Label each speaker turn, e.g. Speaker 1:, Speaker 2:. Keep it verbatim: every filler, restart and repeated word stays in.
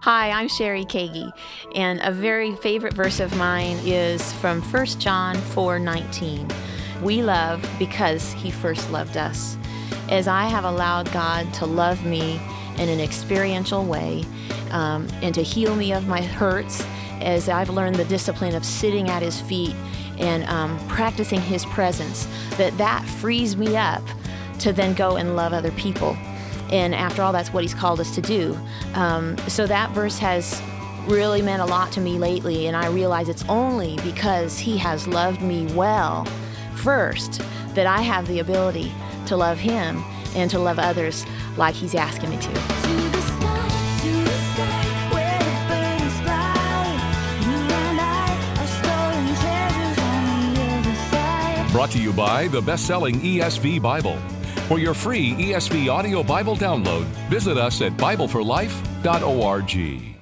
Speaker 1: Hi, I'm Sherry Kagi, and a very favorite verse of mine is from First John four nineteen. We love because he first loved us. As I have allowed God to love me in an experiential way um, and to heal me of my hurts, as I've learned the discipline of sitting at his feet and um, practicing his presence, that that frees me up to then go and love other people. And after all, that's what he's called us to do. Um, so that verse has really meant a lot to me lately, and I realize it's only because he has loved me well first that I have the ability to love him and to love others like he's asking me to.
Speaker 2: Brought to you by the best-selling E S V Bible. For your free E S V audio Bible download, visit us at bible for life dot org.